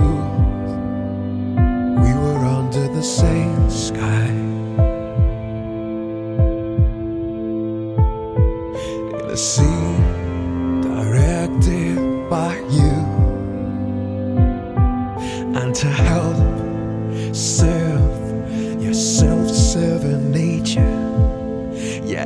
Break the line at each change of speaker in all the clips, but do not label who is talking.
fools. We were under the same sky, in a scene directed by you, and to help serve your self-serving nature, you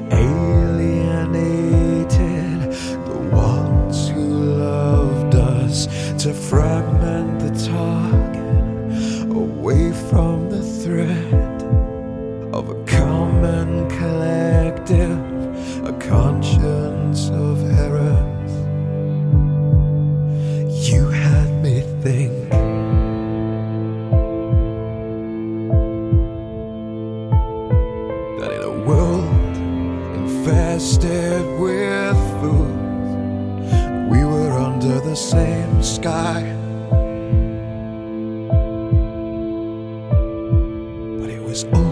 alienated the ones who loved us, to fragment the target away from the thread of a common collective, a conscience of errors. You had me think that in a world infested with fools, we were under the same sky. But it was